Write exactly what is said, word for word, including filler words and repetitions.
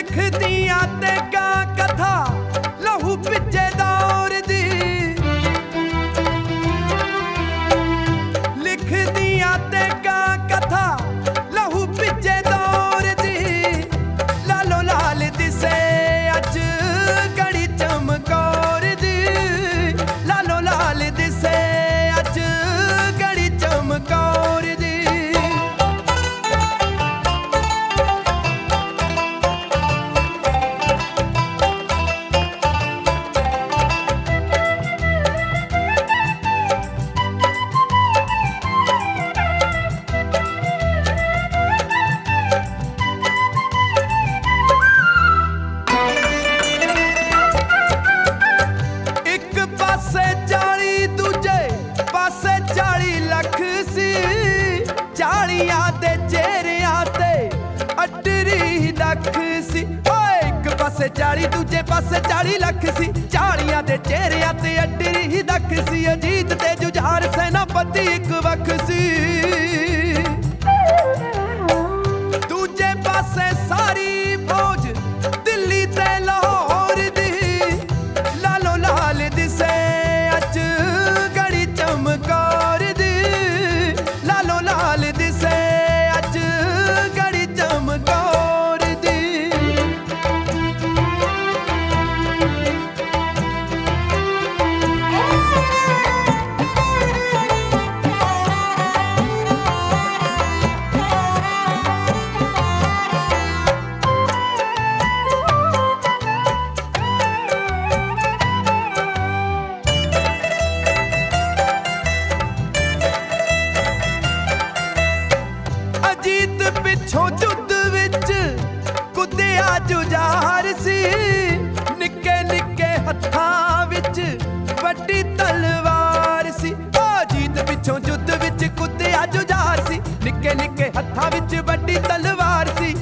लिखदियां ते गा कथा लहू पिछे दौर दी, लिखदियां ते गा कथा लहू पिछे दौर दी। लालो लाल दिसे अज गड़ी चमकौर दी, लालो लाल दिसे अज गड़ी चमकौर दी। चालियां दे चेहरियां ते अटरी लख सी, एक पासे चाली दूजे पासे चाली लख सी। चालियां दे चेहरियां ते अटरी लख सी, अजीत ते जुझार सेनापति एक वख सी। दूजे पासे सारी फौज दिल्ली ते लाहौर दी, लालो लाल दिसे अज गड़ी चमकौर दी, लालो लाल दिसे अज गड़ी चमकौर दी। अजीत पिछों जुद्ध विच कुद्दिया जुझार सी, निक्के निक्के हत्थां विच वड्डी तलवार सी। अजीत पिछों जुद्ध विच कुद्दिया जुझार सी, निक्के निक्के हत्थां विच वड्डी तलवार सी।